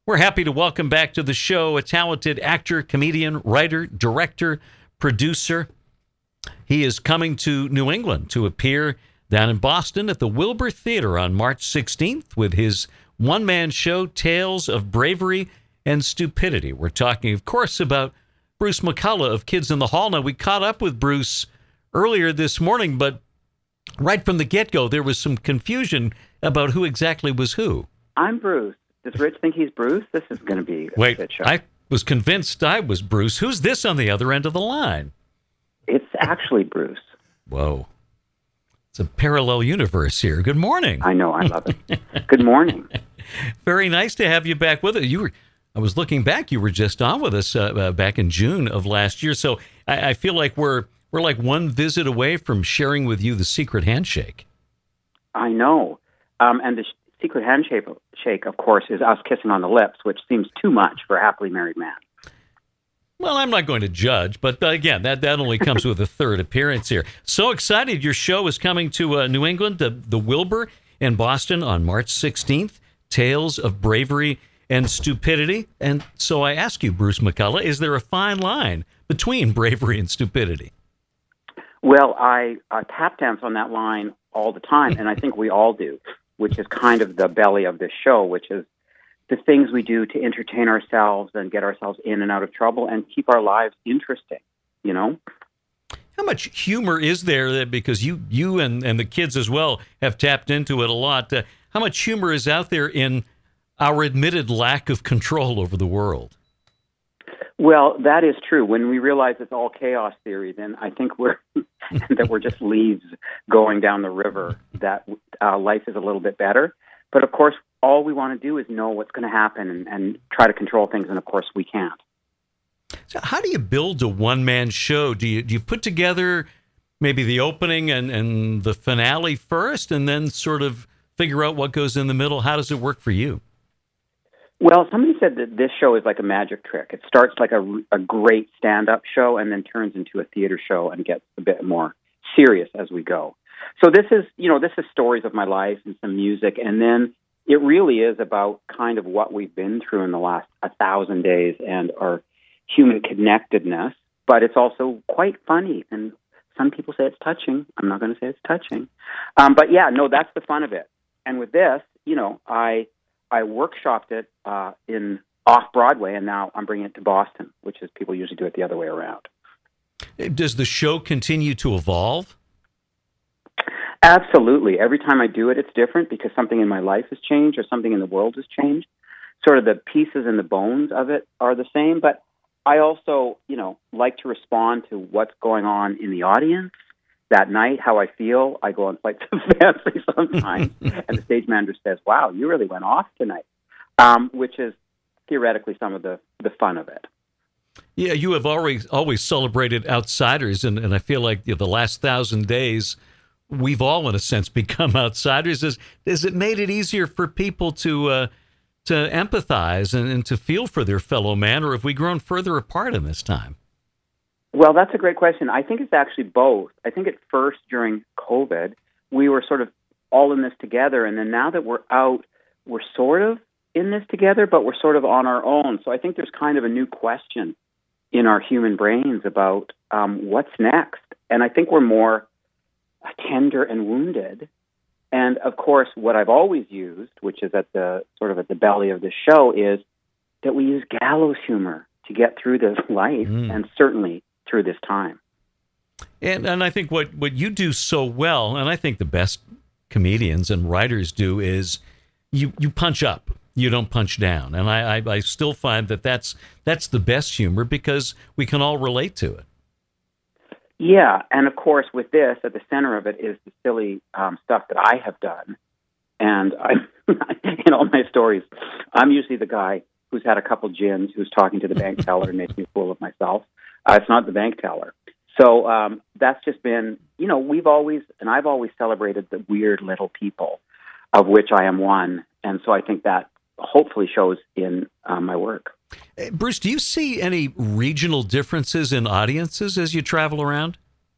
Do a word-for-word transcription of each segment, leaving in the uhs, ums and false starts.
We're happy to welcome back to the show a talented actor, comedian, writer, director, producer. He is coming to New England to appear down in Boston at the Wilbur Theater on March sixteenth with his one-man show, Tales of Bravery and Stupidity. We're talking, of course, about Bruce McCulloch of Kids in the Hall. Now, we caught up with Bruce earlier this morning, but right from the get-go, there was some confusion about who exactly was who. I'm Bruce. Does Rich think he's Bruce? This is going to be a Wait, shit show. I was convinced I was Bruce. Who's this on the other end of the line? It's actually Bruce. Whoa. It's a parallel universe here. Good morning. I know. I love it. Good morning. Very nice to have you back with us. You were, I was looking back. You were just on with us uh, uh, back in June of last year. So I, I feel like we're we're like one visit away from sharing with you the secret handshake. I know. Um, and the sh- secret handshake, shake, of course, is us kissing on the lips, which seems too much for a happily married man. Well, I'm not going to judge, but uh, again, that, that only comes with a third appearance here. So excited. Your show is coming to uh, New England, the, the Wilbur in Boston on March sixteenth, Tales of Bravery and Stupidity. And so I ask you, Bruce McCulloch, is there a fine line between bravery and stupidity? Well, I uh, tap dance on that line all the time, and I think we all do, which is kind of the belly of this show, which is the things we do to entertain ourselves and get ourselves in and out of trouble and keep our lives interesting, you know? How much humor is there? That because you you and, and the kids as well have tapped into it a lot. Uh, how much humor is out there in our admitted lack of control over the world? Well, that is true. When we realize it's all chaos theory, then I think we're that we're just leaves going down the river, that uh, life is a little bit better. But of course, all we want to do is know what's going to happen and, and try to control things, and of course, we can't. So how do you build a one-man show? Do you do you put together maybe the opening and, and the finale first, and then sort of figure out what goes in the middle? How does it work for you? Well, somebody said that this show is like a magic trick. It starts like a, a great stand-up show and then turns into a theater show and gets a bit more serious as we go. So this is, you know, this is stories of my life and some music, and then it really is about kind of what we've been through in the last a thousand days and our human connectedness, but it's also quite funny, and some people say it's touching. I'm not going to say it's touching. Um, but yeah, no, that's the fun of it. And with this, you know, I I workshopped it uh, in off-Broadway, and now I'm bringing it to Boston, which is people usually do it the other way around. Does the show continue to evolve? Absolutely. Every time I do it, it's different because something in my life has changed or something in the world has changed. Sort of the pieces and the bones of it are the same, but I also, you know, like to respond to what's going on in the audience that night, how I feel. I go on flights of fancy sometimes, and the stage manager says, "Wow, you really went off tonight," um, which is theoretically some of the, the fun of it. Yeah, you have always always celebrated outsiders, and, and I feel like you know, the last thousand days, we've all, in a sense, become outsiders. Has, has it made it easier for people to uh, to empathize and, and to feel for their fellow man, or have we grown further apart in this time? Well, that's a great question. I think it's actually both. I think at first, during COVID, we were sort of all in this together, and then now that we're out, we're sort of in this together, but we're sort of on our own. So I think there's kind of a new question in our human brains about um, what's next. And I think we're more tender and wounded. And of course, what I've always used, which is at the sort of at the belly of the show, is that we use gallows humor to get through this life mm. and certainly through this time. And and I think what, what you do so well, and I think the best comedians and writers do, is you, you punch up. You don't punch down. And I, I, I still find that that's, that's the best humor because we can all relate to it. Yeah, and of course, with this, at the center of it is the silly um, stuff that I have done. And I, in all my stories, I'm usually the guy who's had a couple gins, who's talking to the bank teller and makes me a fool of myself. Uh, it's not the bank teller. So um, that's just been, you know, we've always, and I've always celebrated the weird little people, of which I am one. And so I think that hopefully shows in uh, my work. Bruce, do you see any regional differences in audiences as you travel around?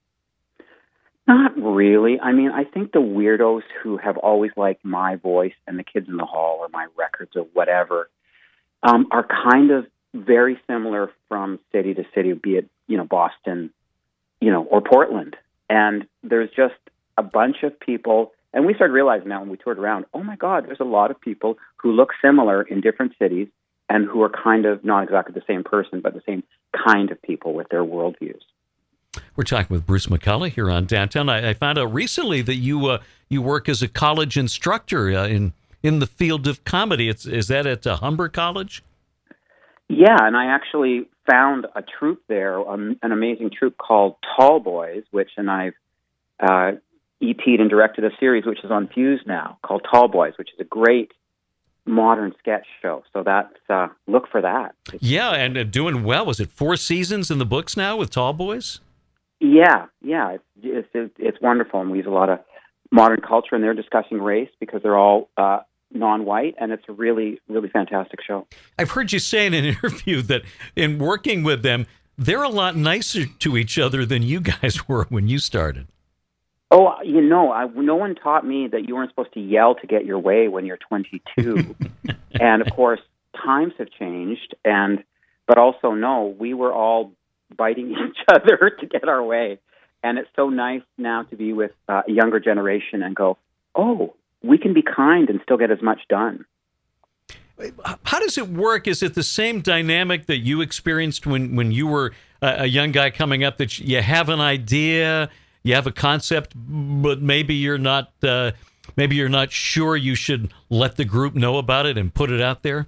Not really. I mean, I think the weirdos who have always liked my voice and the Kids in the Hall or my records or whatever, um, are kind of very similar from city to city, be it, you know, Boston, you know, or Portland. And there's just a bunch of people, and we started realizing that when we toured around, oh my God, there's a lot of people who look similar in different cities and who are kind of not exactly the same person, but the same kind of people with their worldviews. We're talking with Bruce McCulloch here on Downtown. I, I found out recently that you uh, you work as a college instructor uh, in in the field of comedy. It's, is that at uh, Humber College? Yeah, and I actually found a troupe there, um, an amazing troupe called Tall Boys, which, and I've uh, E P'd and directed a series which is on Fuse now called Tall Boys, which is a great modern sketch show. So that's uh, look for that. Yeah, and uh, doing well. Was it four seasons in the books now with Tall Boys? Yeah, yeah, it's, it's it's wonderful, and we use a lot of modern culture, and they're discussing race because they're all uh, non-white, and it's a really, really fantastic show. I've heard you say in an interview that in working with them, they're a lot nicer to each other than you guys were when you started. Oh, you know, I, no one taught me that you weren't supposed to yell to get your way when you're twenty-two. And, of course, times have changed, and but also, no, we were all biting each other to get our way. And it's so nice now to be with uh, a younger generation and go, oh, we can be kind and still get as much done. How does it work? Is it the same dynamic that you experienced when, when you were a, a young guy coming up, that you have an idea, you have a concept, but maybe you're not uh, maybe you're not sure you should let the group know about it and put it out there?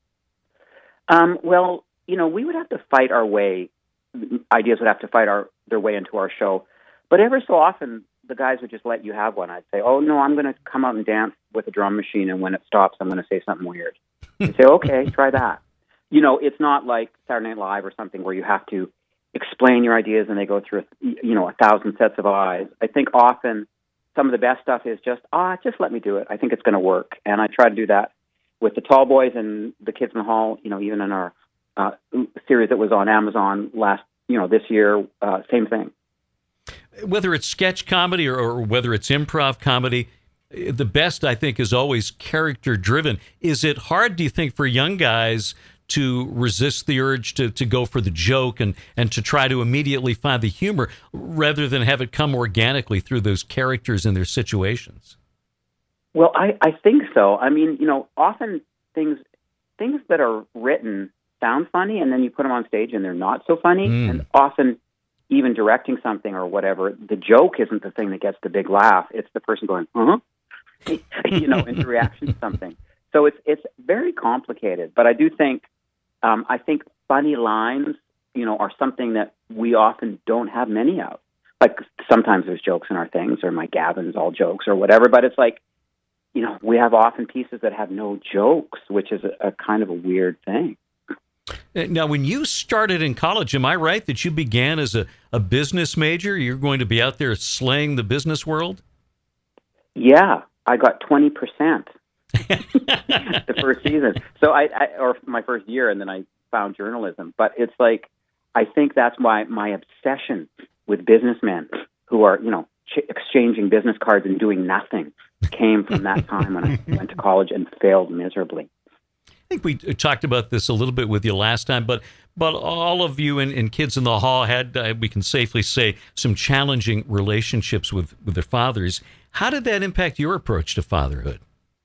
Um, well, you know, we would have to fight our way. Ideas would have to fight our their way into our show. But every so often, the guys would just let you have one. I'd say, oh, no, I'm going to come out and dance with a drum machine, and when it stops, I'm going to say something weird. They say, okay, try that. You know, it's not like Saturday Night Live or something where you have to explain your ideas and they go through, you know, a thousand sets of eyes. I think often some of the best stuff is just, ah, just let me do it. I think it's going to work. And I try to do that with the Tall Boys and the Kids in the Hall, you know, even in our uh, series that was on Amazon last, you know, this year, uh, same thing. Whether it's sketch comedy or, or whether it's improv comedy, the best, I think, is always character-driven. Is it hard, do you think, for young guys to resist the urge to, to go for the joke and, and to try to immediately find the humor rather than have it come organically through those characters and their situations? Well, I, I think so. I mean, you know, often things things that are written sound funny, and then you put them on stage and they're not so funny. Mm. And often, even directing something or whatever, the joke isn't the thing that gets the big laugh. It's the person going, uh-huh, you know, in reaction to something. So it's it's very complicated. But I do think, um, I think funny lines, you know, are something that we often don't have many of. Like sometimes there's jokes in our things, or my Gavin's all jokes or whatever. But it's like, you know, we have often pieces that have no jokes, which is a, a kind of a weird thing. Now, when you started in college, am I right that you began as a, a business major? You're going to be out there slaying the business world? Yeah, I got twenty percent the first season. So I, I, or my first year, and then I found journalism. But it's like, I think that's why my obsession with businessmen who are, you know, ch- exchanging business cards and doing nothing came from that time when I went to college and failed miserably. I think we talked about this a little bit with you last time, but but all of you and, and Kids in the Hall had, uh, we can safely say, some challenging relationships with, with their fathers. How did that impact your approach to fatherhood?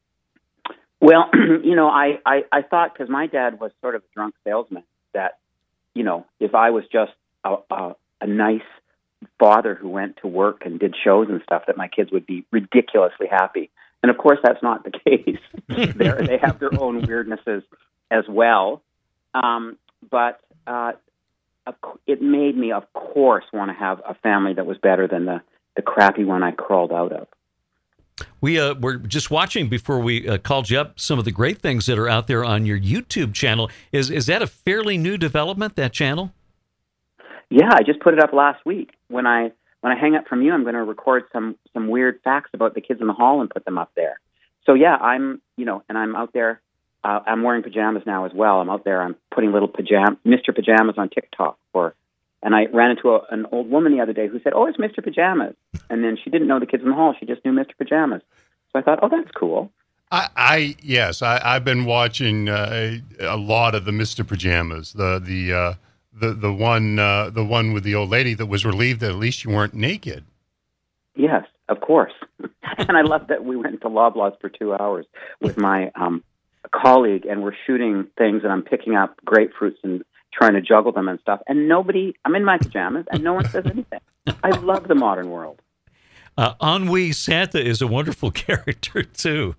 Well, you know, I, I, I thought, because my dad was sort of a drunk salesman, that, you know, if I was just a, a, a nice father who went to work and did shows and stuff, that my kids would be ridiculously happy. And of course, that's not the case. They're, they have their own weirdnesses as well. Um, but uh, it made me, of course, want to have a family that was better than the, the crappy one I crawled out of. We uh, were just watching before we uh, called you up some of the great things that are out there on your YouTube channel. Is is that a fairly new development, that channel? Yeah, I just put it up last week. When I when I hang up from you, I'm going to record some some weird facts about the Kids in the Hall and put them up there. So yeah, I'm you know, and I'm out there. Uh, I'm wearing pajamas now as well. I'm out there. I'm putting little pajama Mister Pajamas on TikTok for. And I ran into a, an old woman the other day who said, "Oh, it's Mister Pajamas," and then she didn't know the Kids in the Hall. She just knew Mister Pajamas. So I thought, "Oh, that's cool." I, I yes, I, I've been watching uh, a lot of the Mister Pajamas, the the uh, the the one uh, the one with the old lady that was relieved that at least you weren't naked. Yes, of course. And I love that we went to Loblaws for two hours with my um, colleague, and we're shooting things, and I'm picking up grapefruits and trying to juggle them and stuff. And nobody, I'm in my pajamas, and no one says anything. I love the modern world. Uh, Ennui Santa is a wonderful character, too.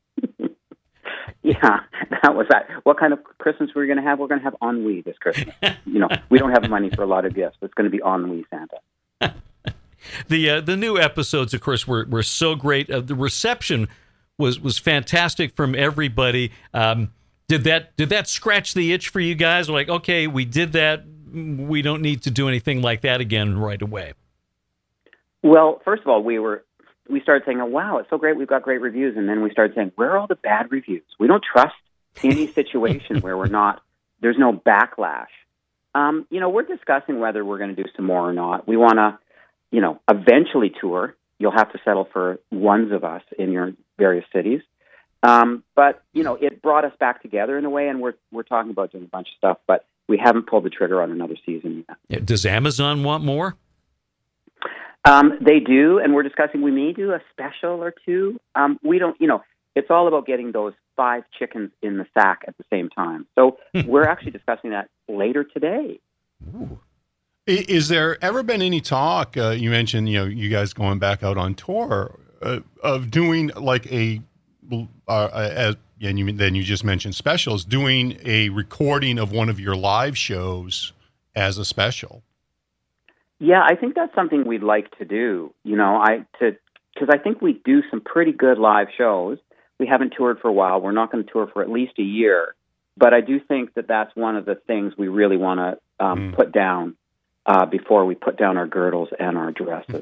Yeah, that was that. What kind of Christmas we're going to have? We're going to have ennui this Christmas. You know, we don't have money for a lot of gifts. It's going to be ennui Santa. The uh, the new episodes, of course, were were so great. Uh, the reception was was fantastic from everybody. Um, did that did that scratch the itch for you guys? Like, okay, we did that. We don't need to do anything like that again right away. Well, first of all, we were we started saying, "Oh, wow, it's so great. We've got great reviews." And then we started saying, "Where are all the bad reviews? We don't trust any situation where we're not. There's no backlash." Um, you know, we're discussing whether we're going to do some more or not. We want to, you know, eventually tour. You'll have to settle for ones of us in your various cities. Um, but, you know, it brought us back together in a way, and we're we're talking about doing a bunch of stuff, but we haven't pulled the trigger on another season yet. Does Amazon want more? Um, they do, and we're discussing we may do a special or two. Um, we don't, you know, it's all about getting those five chickens in the sack at the same time. So we're actually discussing that later today. Ooh. Is there ever been any talk? Uh, you mentioned, you know, you guys going back out on tour uh, of doing like a, uh, as, and you then you just mentioned specials, doing a recording of one of your live shows as a special. Yeah, I think that's something we'd like to do. You know, I to because I think we do some pretty good live shows. We haven't toured for a while. We're not going to tour for at least a year, but I do think that that's one of the things we really want to um, mm. put down. Uh, before we put down our girdles and our dresses.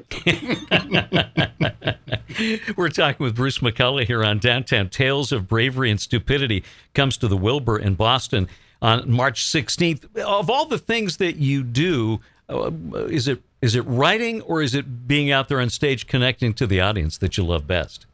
We're talking with Bruce McCulloch here on Downtown. Tales of Bravery and Stupidity comes to the Wilbur in Boston on March sixteenth. Of all the things that you do, uh, is it is it writing or is it being out there on stage connecting to the audience that you love best?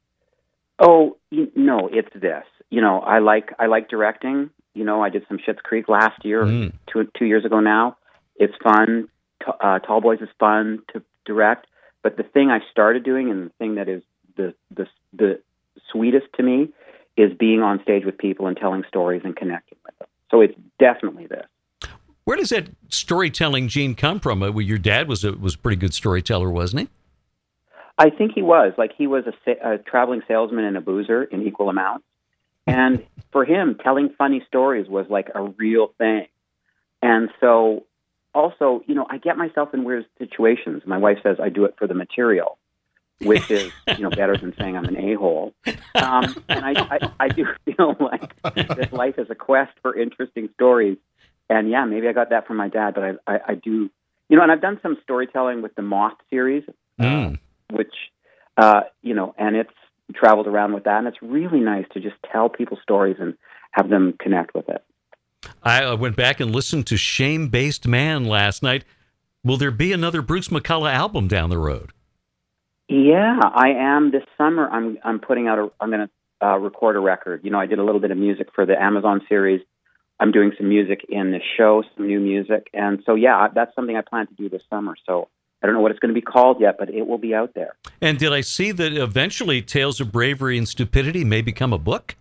Oh, no, it's this. You know, I like I like directing. You know, I did some Schitt's Creek last year, mm. two two years ago now. It's fun. Uh, Tall Boys is fun to direct. But the thing I started doing, and the thing that is the, the the sweetest to me, is being on stage with people and telling stories and connecting with them. So it's definitely this. Where does that storytelling gene come from? Uh, your dad was a was a pretty good storyteller, wasn't he? I think he was. Like he was a, a traveling salesman and a boozer in equal amounts. And for him, telling funny stories was like a real thing. And so. Also, you know, I get myself in weird situations. My wife says I do it for the material, which is, you know, better than saying I'm an a-hole. Um, and I, I, I do feel like that life is a quest for interesting stories. And yeah, maybe I got that from my dad, but I, I, I do, you know, and I've done some storytelling with the Moth series, mm. uh, which, uh, you know, and it's traveled around with that. And it's really nice to just tell people stories and have them connect with it. I went back and listened to Shame-Based Man last night. Will there be another Bruce McCulloch album down the road? Yeah, I am. This summer, I'm I'm putting out. A, I'm going to uh, record a record. You know, I did a little bit of music for the Amazon series. I'm doing some music in the show, some new music, and so yeah, that's something I plan to do this summer. So I don't know what it's going to be called yet, but it will be out there. And did I see that eventually Tales of Bravery and Stupidity may become a book?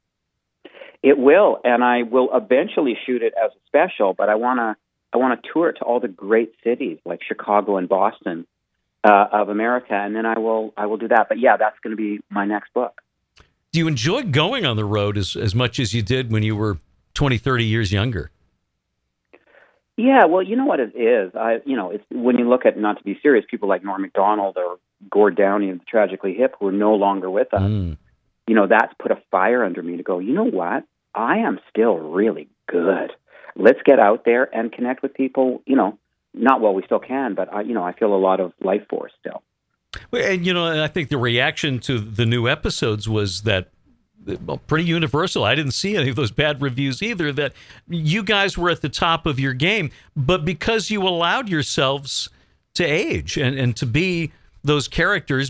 It will, and I will eventually shoot it as a special. But I want to, I want to tour it to all the great cities like Chicago and Boston uh, of America, and then I will, I will do that. But yeah, that's going to be my next book. Do you enjoy going on the road as as much as you did when you were twenty, thirty years younger? Yeah, well, you know what it is. I, you know, it's when you look at, not to be serious, people like Norm Macdonald or Gord Downey of the Tragically Hip who are no longer with us. Mm. You know, that's put a fire under me to go, you know what? I am still really good. Let's get out there and connect with people, you know, not while we still can, but, I, you know, I feel a lot of life force still. And, you know, I think the reaction to the new episodes was that, well, pretty universal. I didn't see any of those bad reviews either, that you guys were at the top of your game, but because you allowed yourselves to age and, and to be those characters, but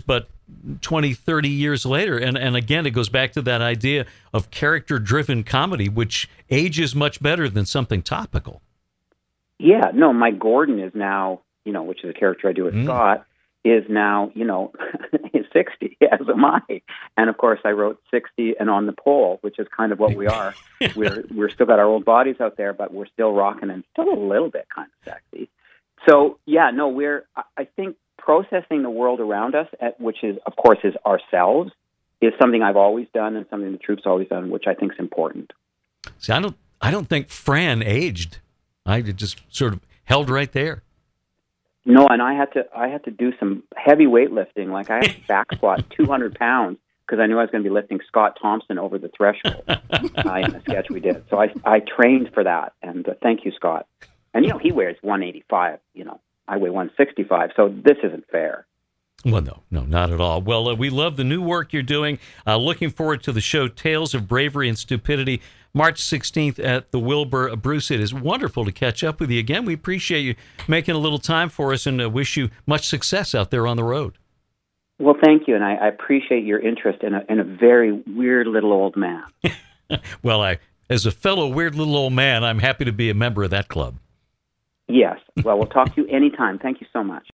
twenty, thirty years later. And, and again, it goes back to that idea of character-driven comedy, which ages much better than something topical. Yeah, no, Mike Gordon is now, you know, which is a character I do with mm. Scott, is now, you know, he's sixty, as am I. And, of course, I wrote sixty and on the pole, which is kind of what we are. we're we're still got our old bodies out there, but we're still rocking and still a little bit kind of sexy. So, yeah, no, we're, I think processing the world around us, at, which is, of course, is ourselves, is something I've always done and something the troupe's always done, which I think is important. See, I don't, I don't think Fran aged. I just sort of held right there. No, and I had to I had to do some heavy weightlifting. Like I had to back squat two hundred pounds because I knew I was going to be lifting Scott Thompson over the threshold uh, in a sketch we did. So I I trained for that, and uh, thank you, Scott. And you know he wears one eighty-five. You know I weigh one sixty-five, so this isn't fair. Well, no, no, not at all. Well, uh, we love the new work you're doing. Uh, looking forward to the show Tales of Bravery and Stupidity, March sixteenth at the Wilbur. Bruce, it is wonderful to catch up with you again. We appreciate you making a little time for us and uh, wish you much success out there on the road. Well, thank you, and I, I appreciate your interest in a, in a very weird little old man. Well, I, as a fellow weird little old man, I'm happy to be a member of that club. Yes. Well, we'll talk to you anytime. Thank you so much.